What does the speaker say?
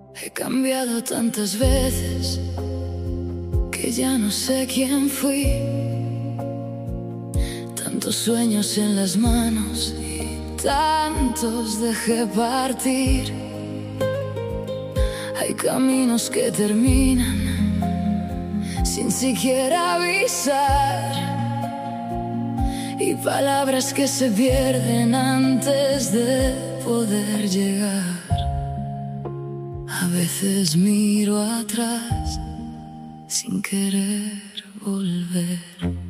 He cambiado tantas veces que ya no sé quién fui. Tantos sueños en las manos y tantos dejé partir. Hay caminos que terminan sin siquiera avisar, y palabras que se pierden antes de poder llegar. A veces miro atrás sin querer volver.